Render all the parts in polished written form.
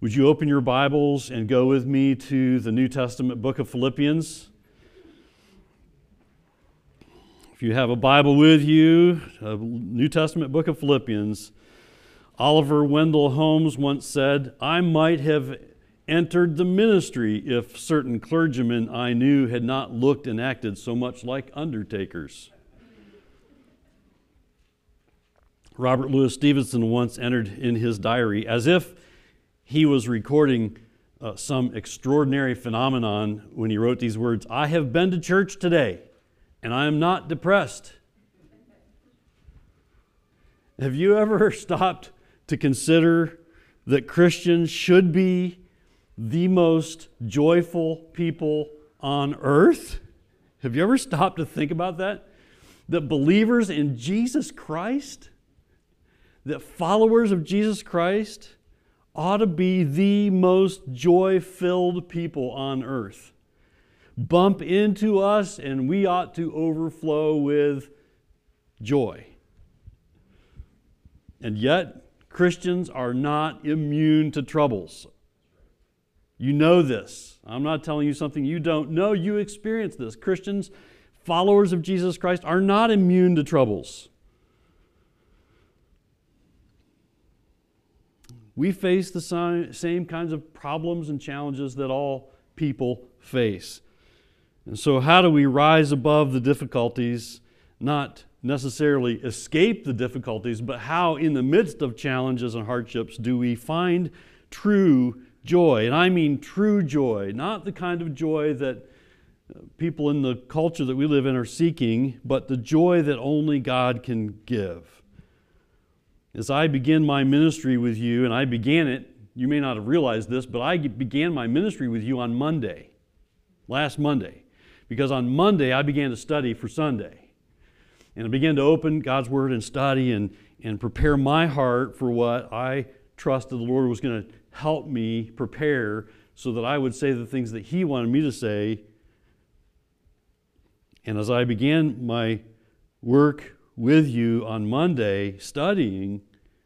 Would you open your Bibles and go with me to the New Testament book of Philippians? If you have a Bible with you, a New Testament book of Philippians, Oliver Wendell Holmes once said, "I might have entered the ministry if certain clergymen I knew had not looked and acted so much like undertakers." Robert Louis Stevenson once entered in his diary, as if he was recording some extraordinary phenomenon when he wrote these words, "I have been to church today, and I am not depressed." Have you ever stopped to consider that Christians should be the most joyful people on earth? Have you ever stopped to think about that? That believers in Jesus Christ, that followers of Jesus Christ ought to be the most joy-filled people on earth. Bump into us and we ought to overflow with joy. And yet, Christians are not immune to troubles. You know this. I'm not telling you something you don't know. You experience this. Christians, followers of Jesus Christ, are not immune to troubles. We face the same kinds of problems and challenges that all people face. And so how do we rise above the difficulties, not necessarily escape the difficulties, but how in the midst of challenges and hardships do we find true joy? And I mean true joy, not the kind of joy that people in the culture that we live in are seeking, but the joy that only God can give. As I begin my ministry with you, and I began it, you may not have realized this, but I began my ministry with you on Monday, last Monday, because on Monday I began to study for Sunday. And I began to open God's Word and study and prepare my heart for what I trusted the Lord was going to help me prepare so that I would say the things that He wanted me to say. And as I began my work with you on Monday studying,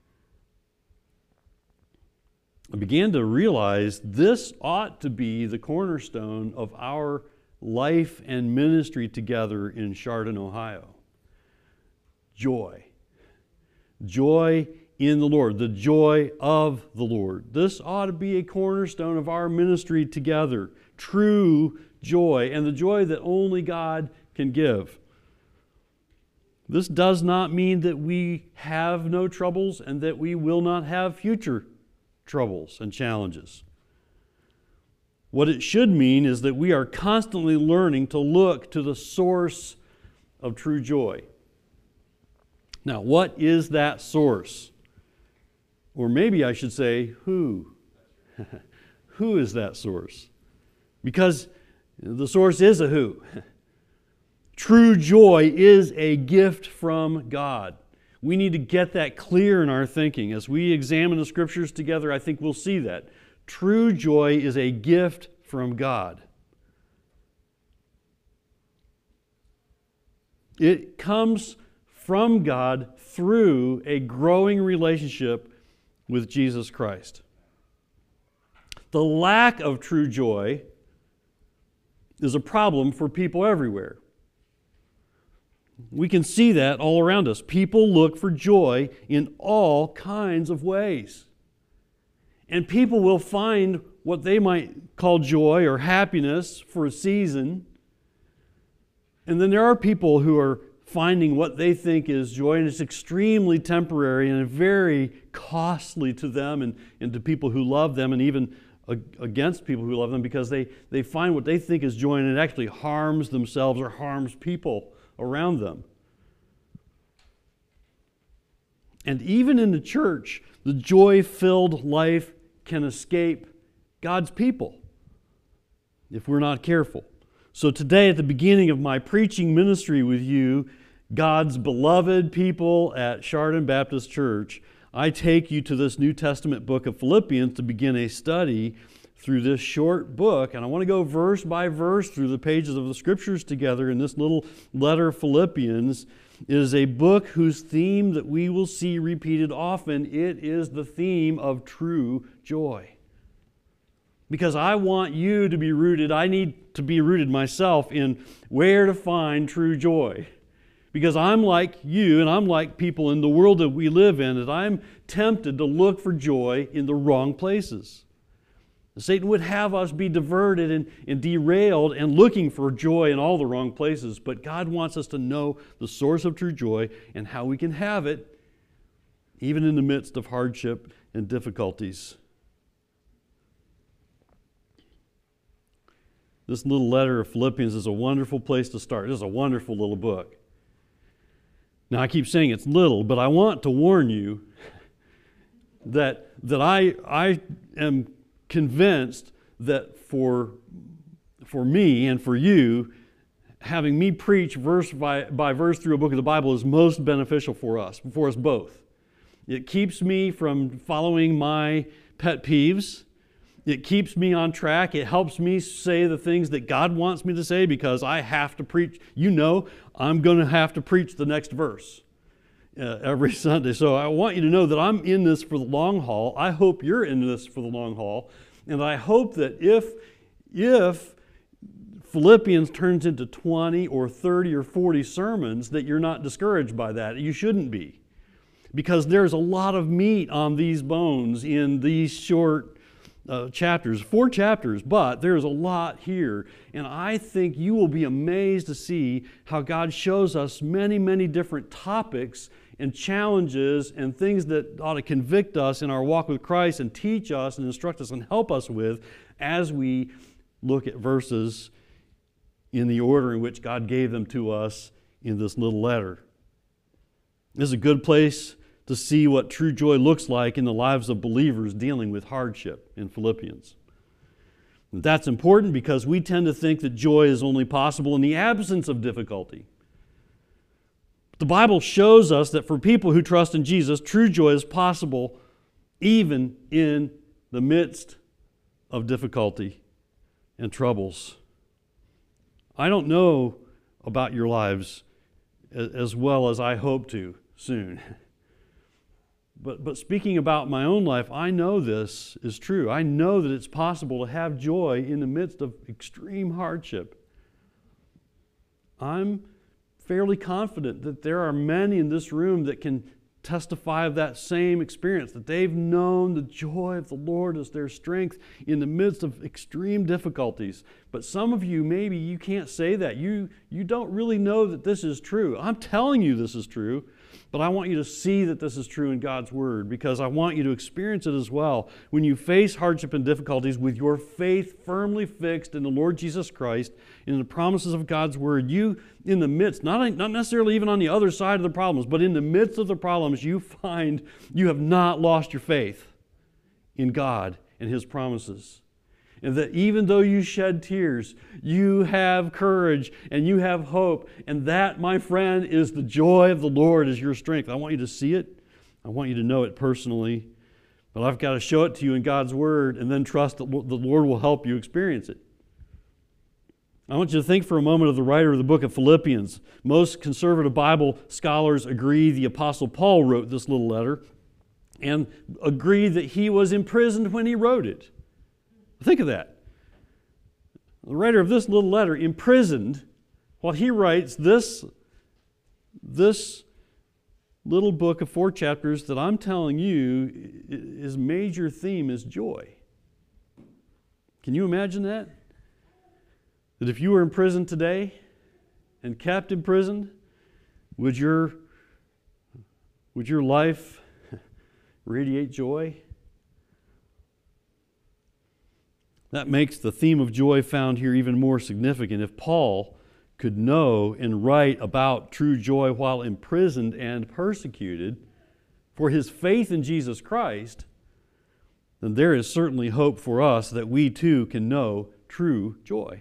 I began to realize this ought to be the cornerstone of our life and ministry together in Chardon, Ohio. Joy. Joy in the Lord, the joy of the Lord. This ought to be a cornerstone of our ministry together. True joy, and the joy that only God can give. This does not mean that we have no troubles and that we will not have future troubles and challenges. What it should mean is that we are constantly learning to look to the source of true joy. Now, what is that source? Or maybe I should say, who? Who is that source? Because the source is a who. True joy is a gift from God. We need to get that clear in our thinking. As we examine the Scriptures together, I think we'll see that. True joy is a gift from God. It comes from God through a growing relationship with Jesus Christ. The lack of true joy is a problem for people everywhere. We can see that all around us. People look for joy in all kinds of ways. And people will find what they might call joy or happiness for a season. And then there are people who are finding what they think is joy, and it's extremely temporary and very costly to them and to people who love them, and even against people who love them, because they find what they think is joy and it actually harms themselves or harms people around them. And even in the church, the joy-filled life can escape God's people if we're not careful. So today, at the beginning of my preaching ministry with you, God's beloved people at Chardon Baptist Church, I take you to this New Testament book of Philippians to begin a study through this short book. And I want to go verse by verse through the pages of the Scriptures together in this little letter, Philippians. It is a book whose theme that we will see repeated often. It is the theme of true joy. Because I want you to be rooted. I need to be rooted myself in where to find true joy. Because I'm like you and I'm like people in the world that we live in, that I'm tempted to look for joy in the wrong places. Satan would have us be diverted and derailed and looking for joy in all the wrong places. But God wants us to know the source of true joy and how we can have it even in the midst of hardship and difficulties. This little letter of Philippians is a wonderful place to start. It is a wonderful little book. Now, I keep saying it's little, but I want to warn you that I am convinced that for me and for you, having me preach verse by verse through a book of the Bible is most beneficial for us both. It keeps me from following my pet peeves. It keeps me on track. It helps me say the things that God wants me to say because I have to preach. You know, I'm going to have to preach the next verse every Sunday. So I want you to know that I'm in this for the long haul. I hope you're in this for the long haul. And I hope that if Philippians turns into 20 or 30 or 40 sermons, that you're not discouraged by that. You shouldn't be. Because there's a lot of meat on these bones in these short chapters, 4 chapters, but there's a lot here. And I think you will be amazed to see how God shows us many, many different topics and challenges and things that ought to convict us in our walk with Christ and teach us and instruct us and help us with as we look at verses in the order in which God gave them to us in this little letter. This is a good place to see what true joy looks like in the lives of believers dealing with hardship in Philippians. And that's important because we tend to think that joy is only possible in the absence of difficulty. The Bible shows us that for people who trust in Jesus, true joy is possible even in the midst of difficulty and troubles. I don't know about your lives as well as I hope to soon. But speaking about my own life, I know this is true. I know that it's possible to have joy in the midst of extreme hardship. I'm fairly confident that there are many in this room that can testify of that same experience, that they've known the joy of the Lord as their strength in the midst of extreme difficulties. But some of you, maybe you can't say that. You don't really know that this is true. I'm telling you this is true. But I want you to see that this is true in God's Word because I want you to experience it as well. When you face hardship and difficulties with your faith firmly fixed in the Lord Jesus Christ, in the promises of God's Word, you, in the midst, not necessarily even on the other side of the problems, but in the midst of the problems, you find you have not lost your faith in God and His promises. And that even though you shed tears, you have courage and you have hope. And that, my friend, is the joy of the Lord is your strength. I want you to see it. I want you to know it personally. But I've got to show it to you in God's Word and then trust that the Lord will help you experience it. I want you to think for a moment of the writer of the book of Philippians. Most conservative Bible scholars agree the Apostle Paul wrote this little letter and agree that he was imprisoned when he wrote it. Think of that. The writer of this little letter, imprisoned, while he writes this little book of 4 chapters that I'm telling you, his major theme is joy. Can you imagine that? That if you were in prison today and kept imprisoned, would your life radiate joy? That makes the theme of joy found here even more significant. If Paul could know and write about true joy while imprisoned and persecuted for his faith in Jesus Christ, then there is certainly hope for us that we too can know true joy.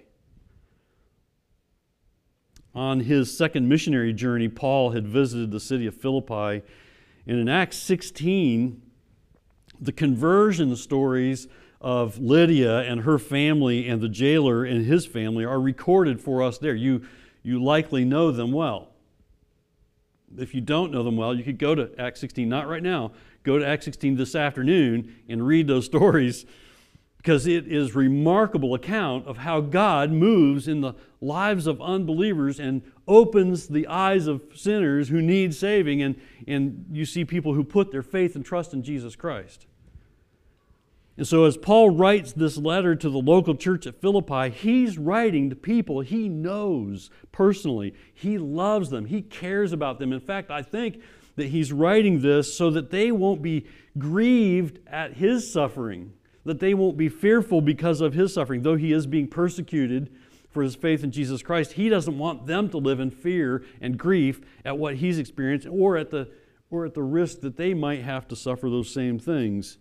On his second missionary journey, Paul had visited the city of Philippi, and in Acts 16, the conversion stories of Lydia and her family and the jailer and his family are recorded for us there. You likely know them well. If you don't know them well, you could go to Acts 16, not right now, go to Acts 16 this afternoon and read those stories because it is a remarkable account of how God moves in the lives of unbelievers and opens the eyes of sinners who need saving, and you see people who put their faith and trust in Jesus Christ. And so as Paul writes this letter to the local church at Philippi, he's writing to people he knows personally. He loves them. He cares about them. In fact, I think that he's writing this so that they won't be grieved at his suffering, that they won't be fearful because of his suffering. Though he is being persecuted for his faith in Jesus Christ, he doesn't want them to live in fear and grief at what he's experienced or at the risk that they might have to suffer those same things.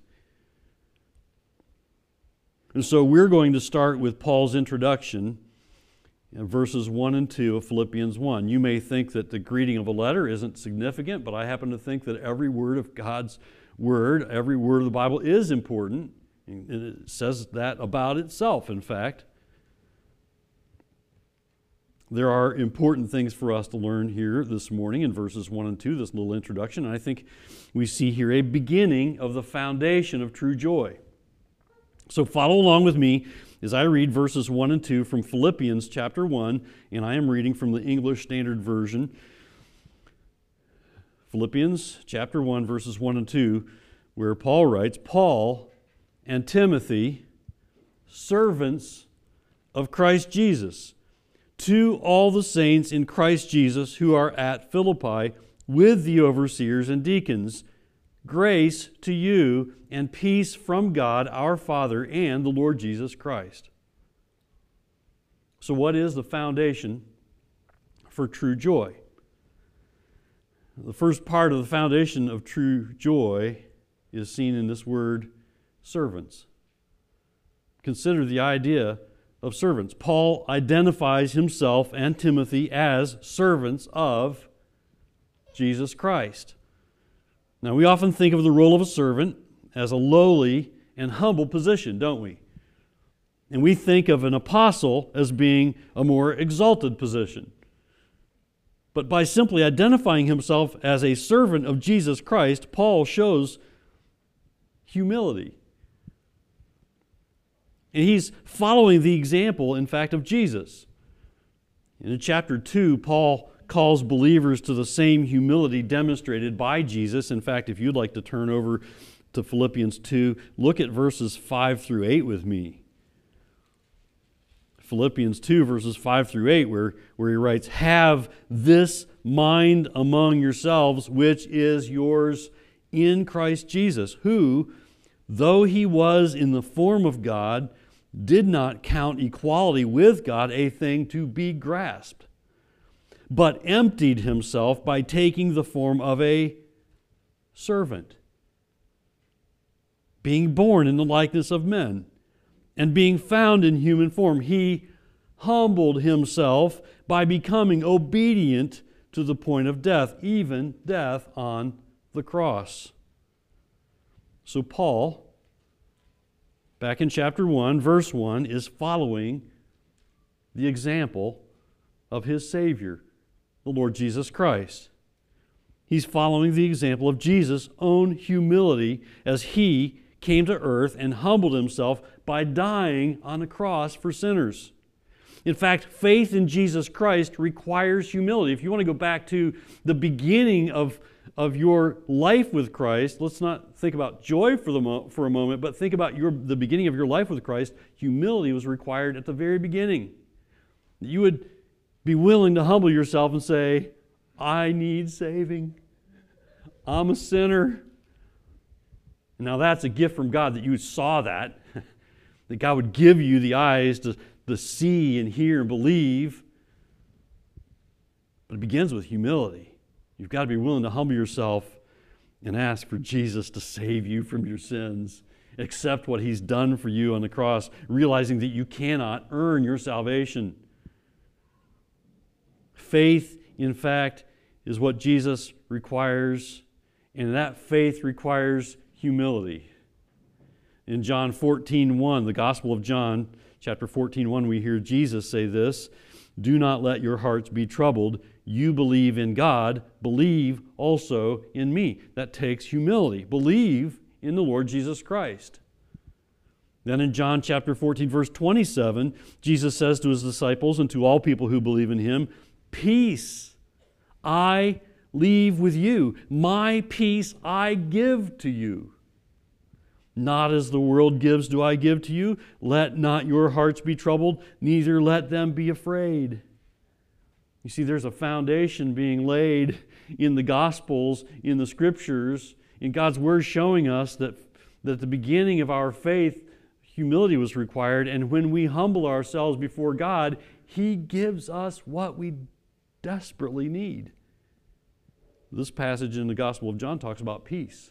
And so we're going to start with Paul's introduction, verses 1 and 2 of Philippians 1. You may think that the greeting of a letter isn't significant, but I happen to think that every word of God's Word, every word of the Bible is important. And it says that about itself, in fact. There are important things for us to learn here this morning in verses 1 and 2, this little introduction. And I think we see here a beginning of the foundation of true joy. So follow along with me as I read verses 1 and 2 from Philippians chapter 1, and I am reading from the English Standard Version. Philippians chapter 1, verses 1 and 2, where Paul writes, Paul and Timothy, servants of Christ Jesus, to all the saints in Christ Jesus who are at Philippi with the overseers and deacons, grace to you and peace from God our Father and the Lord Jesus Christ. So what is the foundation for true joy? The first part of the foundation of true joy is seen in this word, servants. Consider the idea of servants. Paul identifies himself and Timothy as servants of Jesus Christ. Now, we often think of the role of a servant as a lowly and humble position, don't we? And we think of an apostle as being a more exalted position. But by simply identifying himself as a servant of Jesus Christ, Paul shows humility. And he's following the example, in fact, of Jesus. In chapter 2, Paul calls believers to the same humility demonstrated by Jesus. In fact, if you'd like to turn over to Philippians 2, look at verses 5 through 8 with me. Philippians 2, verses 5 through 8, where he writes, have this mind among yourselves, which is yours in Christ Jesus, who, though he was in the form of God, did not count equality with God a thing to be grasped, but emptied himself by taking the form of a servant, being born in the likeness of men, and being found in human form, he humbled himself by becoming obedient to the point of death, even death on the cross. So Paul, back in chapter 1, verse 1, is following the example of his Savior, the Lord Jesus Christ. He's following the example of Jesus' own humility as he came to earth and humbled himself by dying on the cross for sinners. In fact, faith in Jesus Christ requires humility. If you want to go back to the beginning of your life with Christ, let's not think about joy for a moment, but think about the beginning of your life with Christ. Humility was required at the very beginning. You would be willing to humble yourself and say, I need saving. I'm a sinner. Now that's a gift from God that you saw that God would give you the eyes to see and hear and believe. But it begins with humility. You've got to be willing to humble yourself and ask for Jesus to save you from your sins. Accept what He's done for you on the cross, realizing that you cannot earn your salvation. Faith, in fact, is what Jesus requires, and that faith requires humility. In John 14:1, the Gospel of John, chapter 14:1, we hear Jesus say this, do not let your hearts be troubled. You believe in God, believe also in me. That takes humility. Believe in the Lord Jesus Christ. Then in John chapter 14, verse 27, Jesus says to his disciples and to all people who believe in him, "Peace I leave with you. My peace I give to you. Not as the world gives do I give to you. Let not your hearts be troubled, neither let them be afraid." You see, there's a foundation being laid in the Gospels, in the Scriptures, in God's Word showing us that at the beginning of our faith, humility was required, and when we humble ourselves before God, He gives us what we desperately need. This passage in the Gospel of John talks about peace.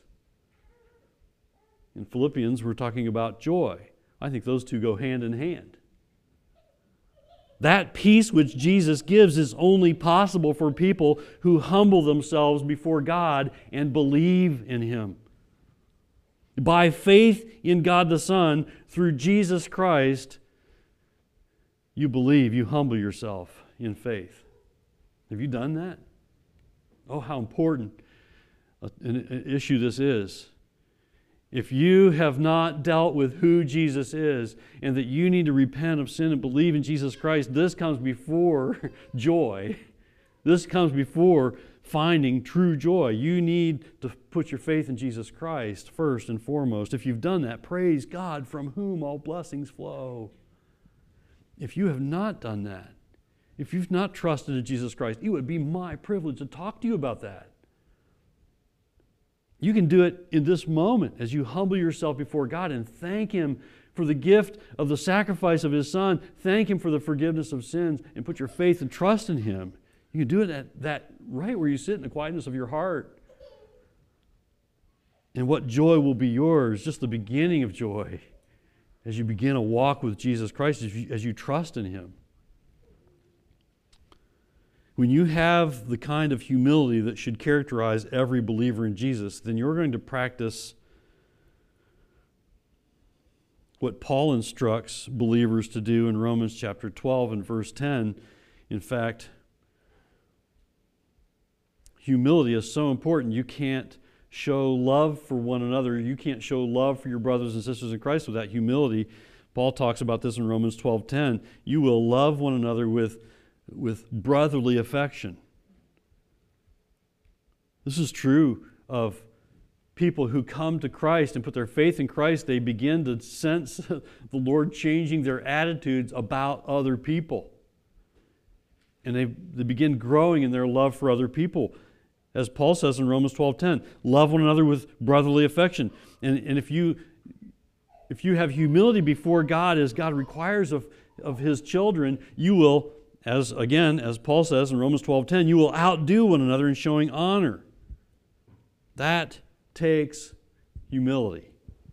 In Philippians, we're talking about joy. I think those two go hand in hand. That peace which Jesus gives is only possible for people who humble themselves before God and believe in Him. By faith in God the Son, through Jesus Christ, you believe, you humble yourself in faith. Have you done that? Oh, how important an issue this is. If you have not dealt with who Jesus is and that you need to repent of sin and believe in Jesus Christ, this comes before joy. This comes before finding true joy. You need to put your faith in Jesus Christ first and foremost. If you've done that, praise God, from whom all blessings flow. If you have not done that, if you've not trusted in Jesus Christ, it would be my privilege to talk to you about that. You can do it in this moment as you humble yourself before God and thank Him for the gift of the sacrifice of His Son. Thank Him for the forgiveness of sins and put your faith and trust in Him. You can do it at that right where you sit in the quietness of your heart. And what joy will be yours, just the beginning of joy, as you begin a walk with Jesus Christ, as you trust in Him. When you have the kind of humility that should characterize every believer in Jesus, then you're going to practice what Paul instructs believers to do in Romans chapter 12 and verse 10. In fact, humility is so important. You can't show love for one another. You can't show love for your brothers and sisters in Christ without humility. Paul talks about this in Romans 12:10. You will love one another with brotherly affection. This is true of people who come to Christ and put their faith in Christ. They begin to sense the Lord changing their attitudes about other people. And they begin growing in their love for other people. As Paul says in Romans 12:10, love one another with brotherly affection. And if you have humility before God as God requires of His children, you will, as Paul says in Romans 12:10, you will outdo one another in showing honor. That takes humility.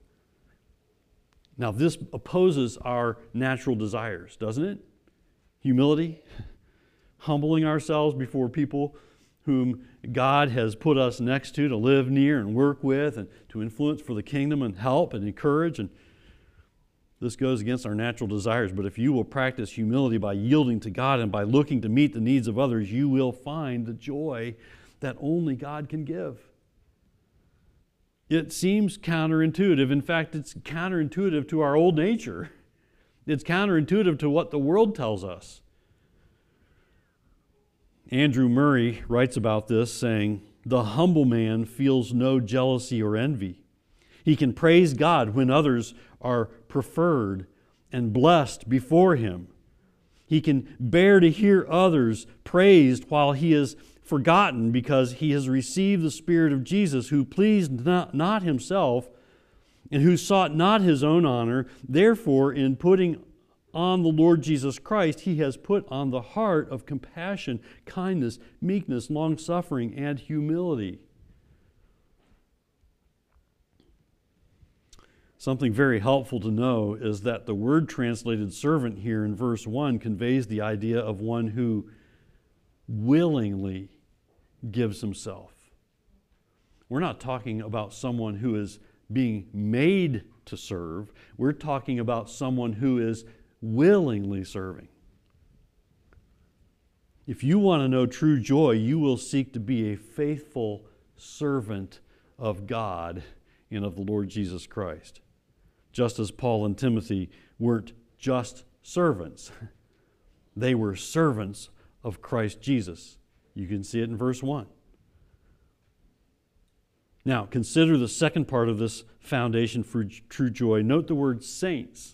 Now, this opposes our natural desires, doesn't it? Humility, humbling ourselves before people whom God has put us next to live near and work with and to influence for the kingdom and help and encourage. And this goes against our natural desires. But if you will practice humility by yielding to God and by looking to meet the needs of others, you will find the joy that only God can give. It seems counterintuitive. In fact, it's counterintuitive to our old nature. It's counterintuitive to what the world tells us. Andrew Murray writes about this, saying, "The humble man feels no jealousy or envy. He can praise God when others are preferred and blessed before him. He can bear to hear others praised while he is forgotten because he has received the Spirit of Jesus, who pleased not himself and who sought not his own honor. Therefore, in putting on the Lord Jesus Christ, he has put on the heart of compassion, kindness, meekness, long-suffering, and humility." Something very helpful to know is that the word translated servant here in verse 1 conveys the idea of one who willingly gives himself. We're not talking about someone who is being made to serve. We're talking about someone who is willingly serving. If you want to know true joy, you will seek to be a faithful servant of God and of the Lord Jesus Christ. just as Paul and Timothy weren't just servants. They were servants of Christ Jesus. You can see it in verse 1. Now, consider the second part of this foundation for true joy. Note the word saints.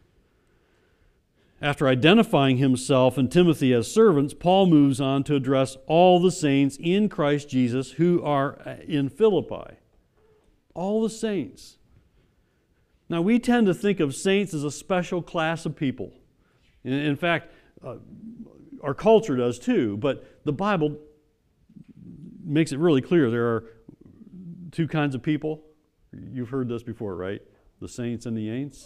After identifying himself and Timothy as servants, Paul moves on to address all the saints in Christ Jesus who are in Philippi. All the saints. Now, we tend to think of saints as a special class of people. In fact, our culture does too, but the Bible makes it really clear there are two kinds of people. You've heard this before, right? The saints and the ain'ts.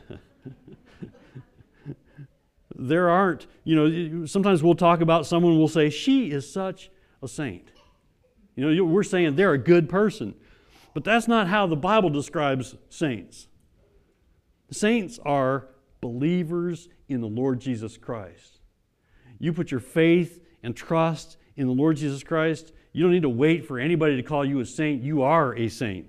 There aren't, sometimes we'll talk about someone, we'll say, she is such a saint. We're saying they're a good person. But that's not how the Bible describes saints. Saints are believers in the Lord Jesus Christ. You put your faith and trust in the Lord Jesus Christ, you don't need to wait for anybody to call you a saint. You are a saint.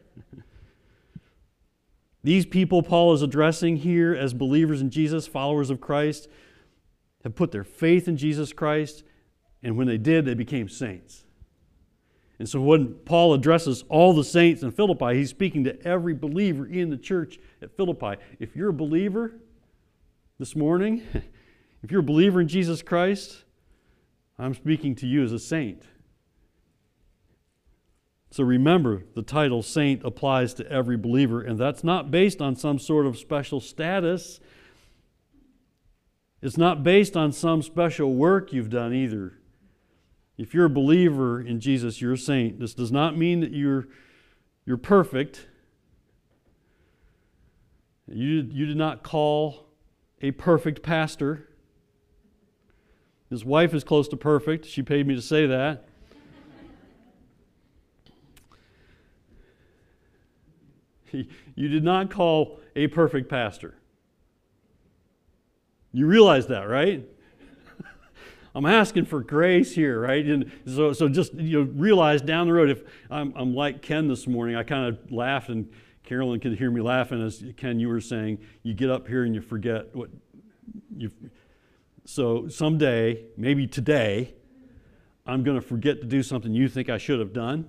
These people Paul is addressing here as believers in Jesus, followers of Christ, have put their faith in Jesus Christ, and when they did, they became saints. And so when Paul addresses all the saints in Philippi, he's speaking to every believer in the church at Philippi. If you're a believer this morning, if you're a believer in Jesus Christ, I'm speaking to you as a saint. So remember, the title saint applies to every believer, and that's not based on some sort of special status. It's not based on some special work you've done either. If you're a believer in Jesus, you're a saint. This does not mean that you're perfect. You did not call a perfect pastor. His wife is close to perfect. She paid me to say that. You did not call a perfect pastor. You realize that, right? I'm asking for grace here, right? And so just realize down the road, if I'm like Ken this morning, I kind of laughed, and Carolyn could hear me laughing as Ken, you were saying, you get up here and you forget what you. So someday, maybe today, I'm going to forget to do something you think I should have done.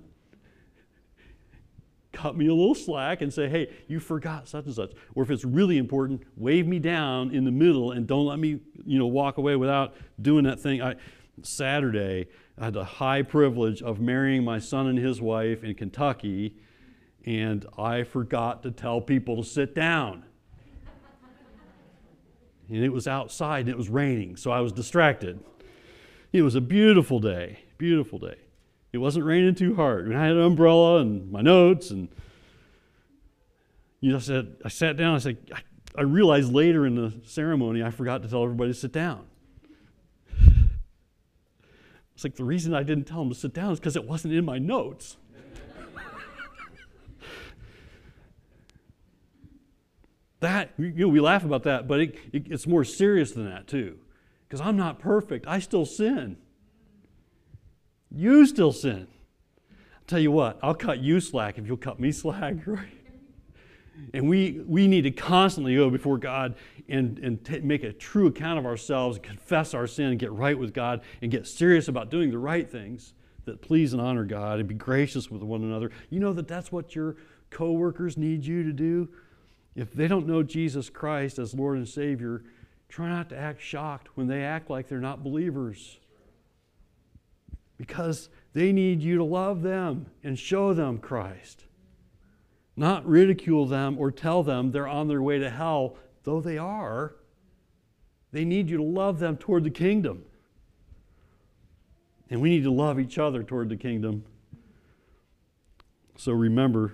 Cut me a little slack and say, hey, you forgot such and such. Or if it's really important, wave me down in the middle and don't let me, walk away without doing that thing. Saturday, I had the high privilege of marrying my son and his wife in Kentucky, and I forgot to tell people to sit down. And it was outside and it was raining, so I was distracted. It was a beautiful day, beautiful day. It wasn't raining too hard. And I had an umbrella and my notes, and I sat down. I realized later in the ceremony I forgot to tell everybody to sit down. It's like the reason I didn't tell them to sit down is because it wasn't in my notes. That we laugh about that, but it's more serious than that too, because I'm not perfect. I still sin. You still sin. I'll tell you what, I'll cut you slack if you'll cut me slack, right? And we need to constantly go before God and make a true account of ourselves, confess our sin, and get right with God, and get serious about doing the right things that please and honor God, and be gracious with one another. You know that's what your coworkers need you to do? If they don't know Jesus Christ as Lord and Savior, try not to act shocked when they act like they're not believers. Because they need you to love them and show them Christ. Not ridicule them or tell them they're on their way to hell, though they are. They need you to love them toward the kingdom. And we need to love each other toward the kingdom. So remember,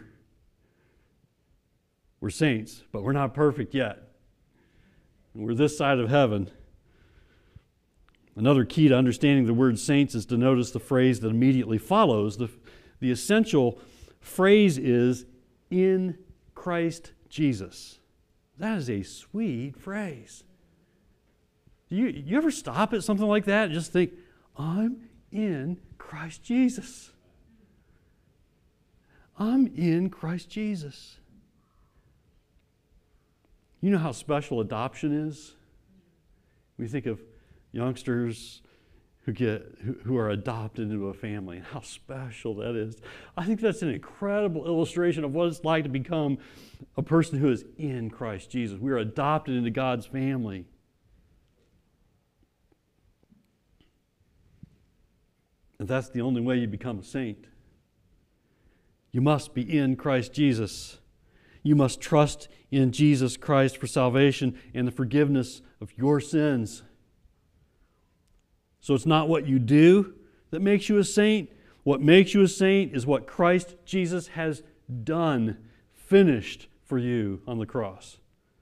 we're saints, but we're not perfect yet. And we're this side of heaven. Another key to understanding the word saints is to notice the phrase that immediately follows. The essential phrase is, in Christ Jesus. That is a sweet phrase. You ever stop at something like that and just think, I'm in Christ Jesus. I'm in Christ Jesus. You know how special adoption is? We think of youngsters who are adopted into a family and how special that is. I think that's an incredible illustration of what it's like to become a person who is in Christ Jesus. We are adopted into God's family. And that's the only way you become a saint. You must be in Christ Jesus. You must trust in Jesus Christ for salvation and the forgiveness of your sins. So it's not what you do that makes you a saint. What makes you a saint is what Christ Jesus has done, finished for you on the cross.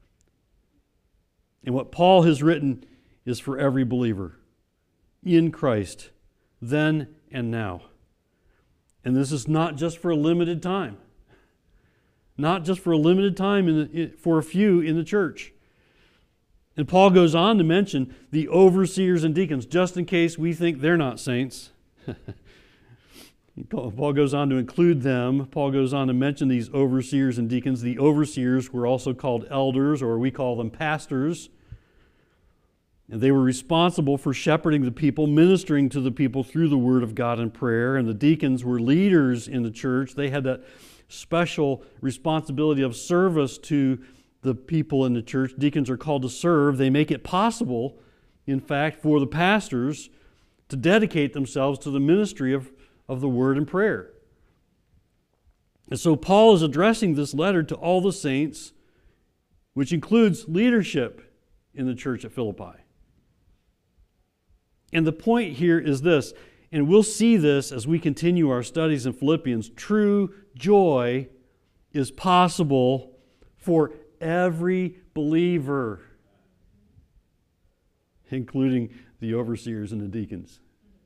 And what Paul has written is for every believer in Christ, then and now. And this is not just for a limited time. Not just for a limited time for a few in the church. And Paul goes on to mention the overseers and deacons, just in case we think they're not saints. Paul goes on to include them. Paul goes on to mention these overseers and deacons. The overseers were also called elders, or we call them pastors. And they were responsible for shepherding the people, ministering to the people through the Word of God and prayer. And the deacons were leaders in the church. They had that special responsibility of service to the people in the church. Deacons are called to serve. They make it possible, in fact, for the pastors to dedicate themselves to the ministry of the Word and prayer. And so Paul is addressing this letter to all the saints, which includes leadership in the church at Philippi. And the point here is this, and we'll see this as we continue our studies in Philippians. True joy is possible for every believer, including the overseers and the deacons.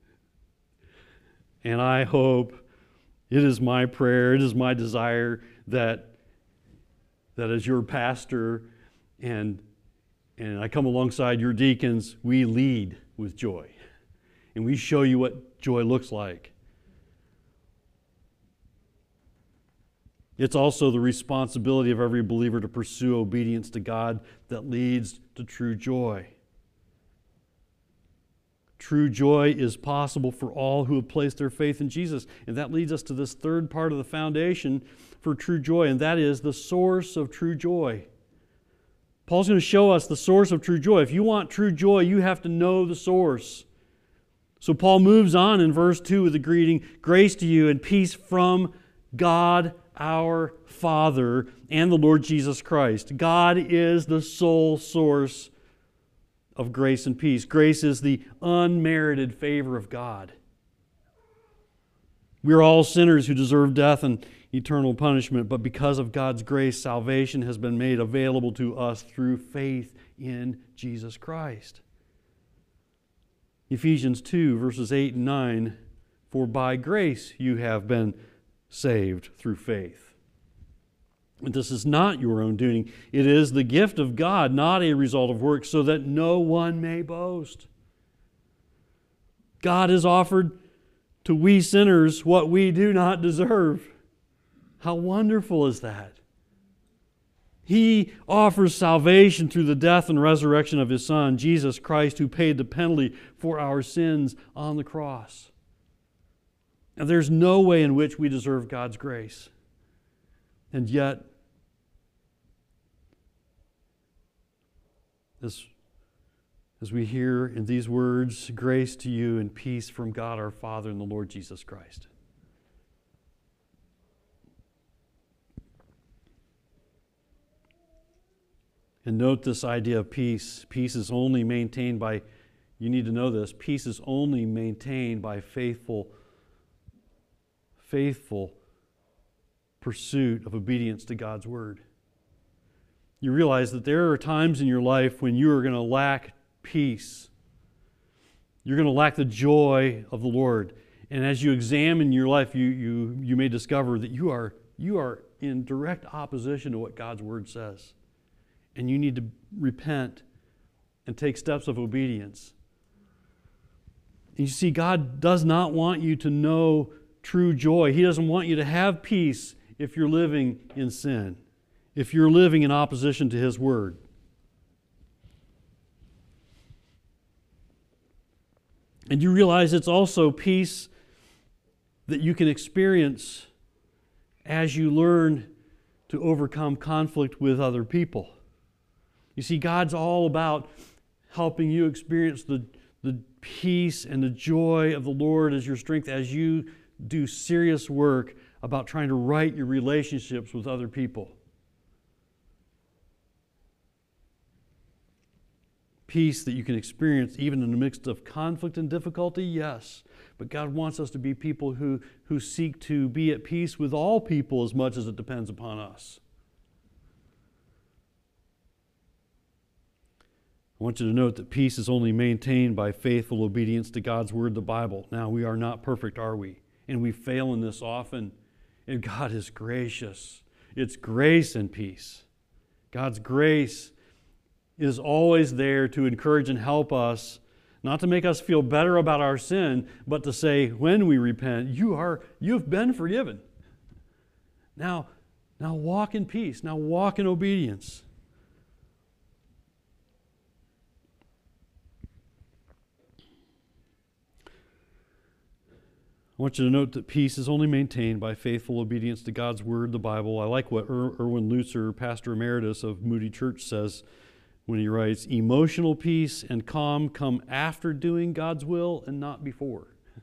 And I hope, it is my prayer, it is my desire that as your pastor and I come alongside your deacons, we lead with joy. And we show you what joy looks like. It's also the responsibility of every believer to pursue obedience to God that leads to true joy. True joy is possible for all who have placed their faith in Jesus. And that leads us to this third part of the foundation for true joy, and that is the source of true joy. Paul's going to show us the source of true joy. If you want true joy, you have to know the source. So Paul moves on in verse 2 with the greeting, grace to you and peace from God our Father and the Lord Jesus Christ. God is the sole source of grace and peace. Grace is the unmerited favor of God. We are all sinners who deserve death and eternal punishment, but because of God's grace, salvation has been made available to us through faith in Jesus Christ. Ephesians 2, verses 8 and 9, for by grace you have been saved through faith. And this is not your own doing. It is the gift of God, not a result of works, so that no one may boast. God has offered to we sinners what we do not deserve. How wonderful is that? He offers salvation through the death and resurrection of His Son, Jesus Christ, who paid the penalty for our sins on the cross. And there's no way in which we deserve God's grace. And yet, as we hear in these words, grace to you and peace from God our Father and the Lord Jesus Christ. And note this idea of peace. Peace is only maintained by, you need to know this, peace is only maintained by faithful pursuit of obedience to God's Word. You realize that there are times in your life when you are going to lack peace. You're going to lack the joy of the Lord. And as you examine your life, you may discover that you are in direct opposition to what God's Word says. And you need to repent and take steps of obedience. And you see, God does not want you to know true joy. He doesn't want you to have peace if you're living in sin, if you're living in opposition to His Word. And you realize it's also peace that you can experience as you learn to overcome conflict with other people. You see, God's all about helping you experience the peace and the joy of the Lord as your strength as you do serious work about trying to right your relationships with other people. Peace that you can experience even in the midst of conflict and difficulty, yes. But God wants us to be people who seek to be at peace with all people as much as it depends upon us. I want you to note that peace is only maintained by faithful obedience to God's Word, the Bible. Now, we are not perfect, are we? And we fail in this often. And God is gracious. It's grace and peace. God's grace is always there to encourage and help us, not to make us feel better about our sin, but to say, when we repent, you've been forgiven. Now walk in peace. Now walk in obedience. I want you to note that peace is only maintained by faithful obedience to God's Word, the Bible. I like what Erwin Lutzer, pastor emeritus of Moody Church, says when he writes, emotional peace and calm come after doing God's will and not before.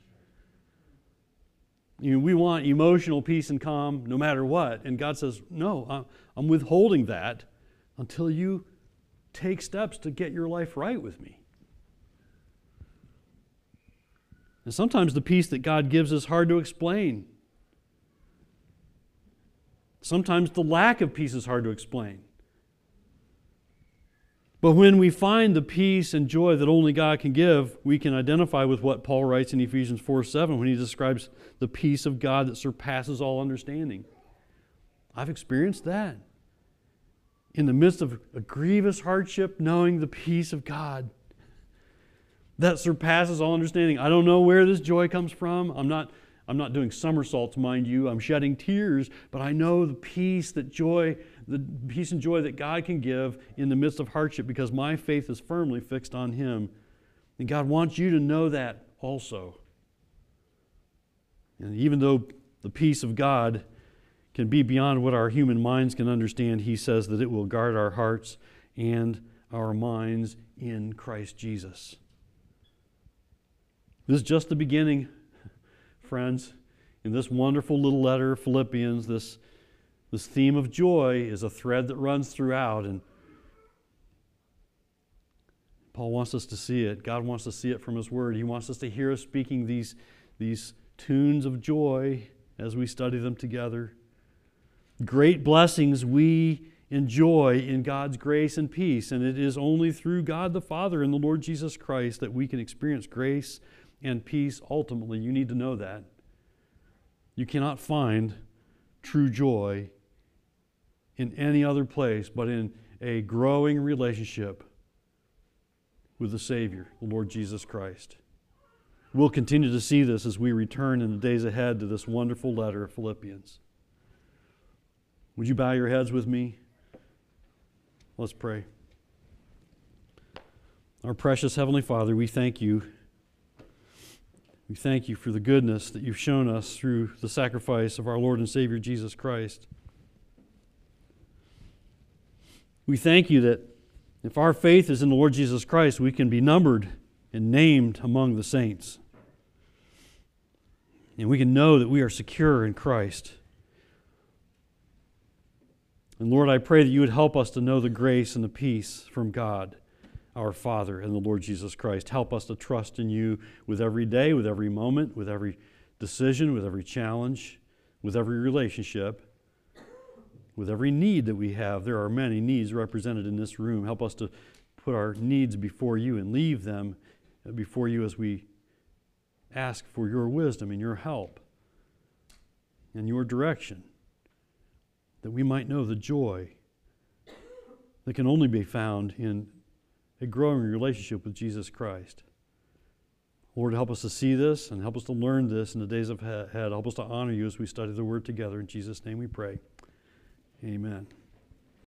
We want emotional peace and calm no matter what. And God says, no, I'm withholding that until you take steps to get your life right with me. And sometimes the peace that God gives is hard to explain. Sometimes the lack of peace is hard to explain. But when we find the peace and joy that only God can give, we can identify with what Paul writes in Ephesians 4:7 when he describes the peace of God that surpasses all understanding. I've experienced that. In the midst of a grievous hardship, knowing the peace of God that surpasses all understanding. I don't know where this joy comes from. I'm not doing somersaults, mind you. I'm shedding tears, but I know the peace and joy that God can give in the midst of hardship because my faith is firmly fixed on Him. And God wants you to know that also. And even though the peace of God can be beyond what our human minds can understand, He says that it will guard our hearts and our minds in Christ Jesus. This is just the beginning, friends. In this wonderful little letter of Philippians, this theme of joy is a thread that runs throughout, and Paul wants us to see it. God wants to see it from His Word. He wants us to hear us speaking these tunes of joy as we study them together. Great blessings we enjoy in God's grace and peace, and it is only through God the Father and the Lord Jesus Christ that we can experience grace and peace ultimately. You need to know that. You cannot find true joy in any other place but in a growing relationship with the Savior, the Lord Jesus Christ. We'll continue to see this as we return in the days ahead to this wonderful letter of Philippians. Would you bow your heads with me? Let's pray. Our precious Heavenly Father, we thank You. We thank You for the goodness that You've shown us through the sacrifice of our Lord and Savior Jesus Christ. We thank You that if our faith is in the Lord Jesus Christ, we can be numbered and named among the saints. And we can know that we are secure in Christ. And Lord, I pray that You would help us to know the grace and the peace from God, our Father, and the Lord Jesus Christ. Help us to trust in You with every day, with every moment, with every decision, with every challenge, with every relationship, with every need that we have. There are many needs represented in this room. Help us to put our needs before You and leave them before You as we ask for Your wisdom and Your help and Your direction, that we might know the joy that can only be found in a growing relationship with Jesus Christ. Lord, help us to see this and help us to learn this in the days ahead. Help us to honor You as we study the Word together. In Jesus' name we pray. Amen.